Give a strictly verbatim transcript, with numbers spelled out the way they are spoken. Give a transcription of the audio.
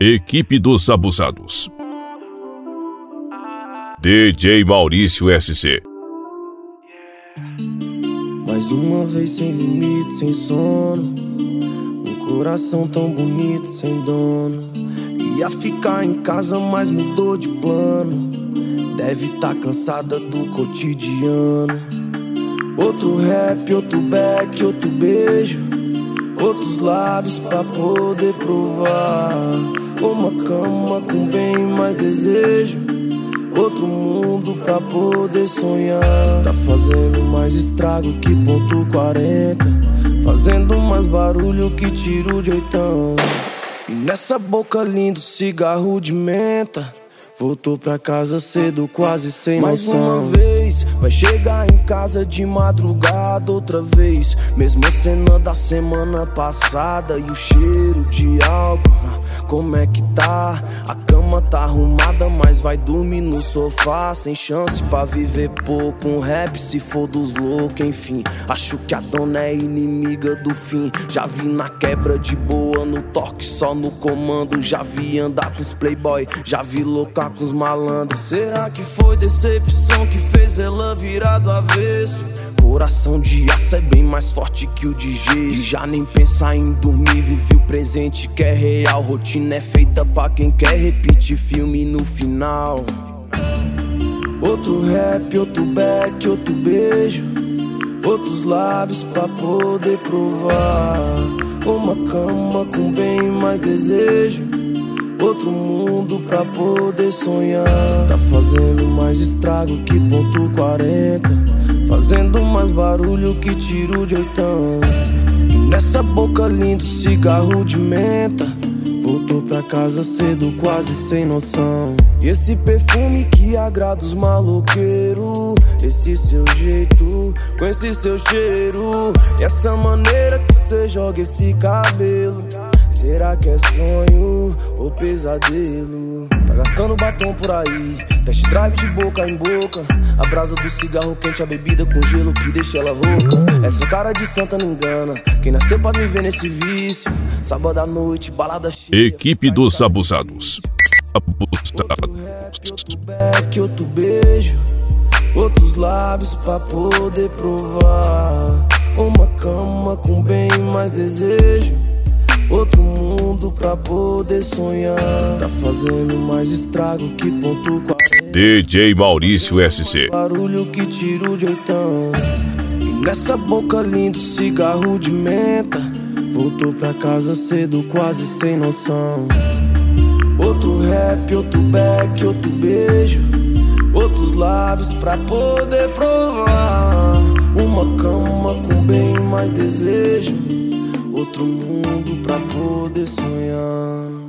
Equipe dos Abusados. D J Maurício S C. Mais uma vez sem limite, sem sono. Um coração tão bonito, sem dono. Ia ficar em casa, mas mudou de plano. Deve tá cansada do cotidiano. Outro rap, outro back, outro beijo. Outros lábios pra poder provar. Uma cama com bem mais desejo. Outro mundo pra poder sonhar. Tá fazendo mais estrago que ponto quarenta. Fazendo mais barulho que tiro de oitão. E nessa boca lindo cigarro de menta. Voltou pra casa cedo, quase sem noção. Mais uma vez, vai chegar em casa de madrugada outra vez. Mesma cena da semana passada. E o cheiro de álcool, como é que tá? A cama tá arrumada, mas vai dormir no sofá. Sem chance pra viver pouco, um rap se for dos loucos. Enfim, acho que a dona é inimiga do fim. Já vi na quebra de boa, no toque só no comando. Já vi andar com os playboy, já vi loucar com os malandros. Será que foi decepção que fez ela virar do avesso? Coração de aço é bem mais forte que o de gesso. E já nem pensar em dormir, vive o presente que é real. Rotina é feita pra quem quer repetir filme no final. Outro rap, outro back, outro beijo. Outros lábios pra poder provar. Uma cama com bem mais desejo. Outro mundo pra poder sonhar. Tá fazendo mais estrago que ponto quarenta. Fazendo mais barulho que tiro de oitão. E nessa boca lindo cigarro de menta. Voltou pra casa cedo, quase sem noção. E esse perfume que agrada os maloqueiros. Esse seu jeito, com esse seu cheiro. E essa maneira que cê joga esse cabelo. Será que é sonho ou pesadelo? Tá gastando batom por aí, test drive de boca em boca. A brasa do cigarro quente, a bebida com gelo que deixa ela rouca. Essa cara de santa não engana, quem nasceu pra viver nesse vício. Sábado à noite, balada cheia. Equipe dos Abusados. Outro rap, outro back, outro beijo. Outros lábios pra poder provar. Uma cama com bem mais desejo. Outro mundo pra poder sonhar. Tá fazendo mais estrago que ponto quarenta. D J Maurício S C. Barulho que tiro de oitão. E nessa boca lindo cigarro de menta. Voltou pra casa cedo, quase sem noção. Outro rap, outro back, outro beijo. Outros lábios pra poder provar. Uma cama com bem mais desejo. Outro mundo pra poder sonhar.